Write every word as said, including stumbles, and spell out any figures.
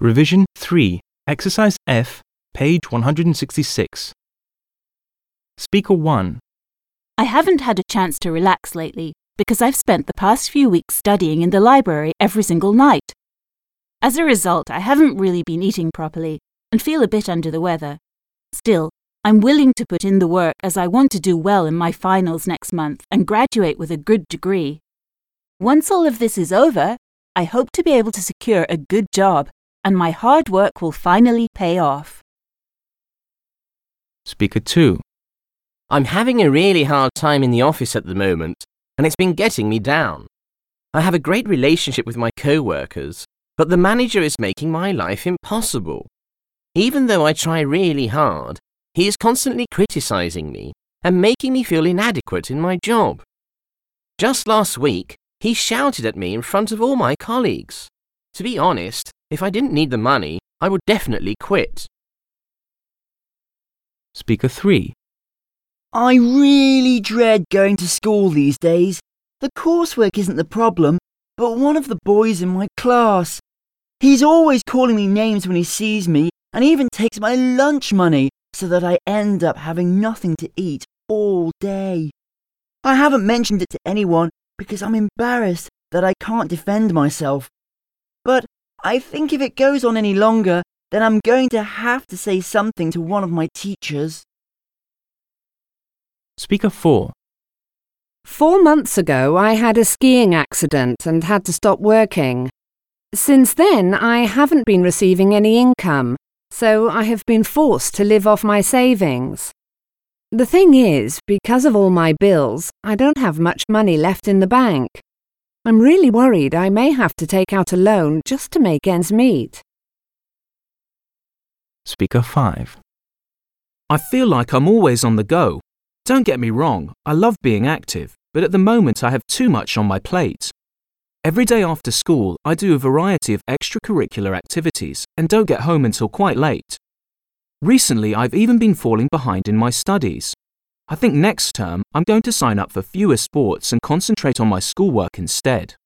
Revision three, Exercise F, page one hundred sixty-six. Speaker one. I haven't had a chance to relax lately because I've spent the past few weeks studying in the library every single night. As a result, I haven't really been eating properly and feel a bit under the weather. Still, I'm willing to put in the work as I want to do well in my finals next month and graduate with a good degree. Once all of this is over, I hope to be able to secure a good job and my hard work will finally pay off. Speaker two. I'm having a really hard time in the office at the moment, and it's been getting me down. I have a great relationship with my co-workers, but the manager is making my life impossible. Even though I try really hard, he is constantly criticizing me and making me feel inadequate in my job. Just last week, he shouted at me in front of all my colleagues. To be honest, if I didn't need the money, I would definitely quit. Speaker three. I really dread going to school these days. The coursework isn't the problem, but one of the boys in my class. He's always calling me names when he sees me and even takes my lunch money so that I end up having nothing to eat all day. I haven't mentioned it to anyone because I'm embarrassed that I can't defend myself. But I think if it goes on any longer, then I'm going to have to say something to one of my teachers. Speaker four. Four months ago, I had a skiing accident and had to stop working. Since then, I haven't been receiving any income, so I have been forced to live off my savings. The thing is, because of all my bills, I don't have much money left in the bank. I'm really worried I may have to take out a loan just to make ends meet. Speaker five. I feel like I'm always on the go. Don't get me wrong, I love being active, but at the moment I have too much on my plate. Every day after school, I do a variety of extracurricular activities and don't get home until quite late. Recently, I've even been falling behind in my studies. I think next term I'm going to sign up for fewer sports and concentrate on my schoolwork instead.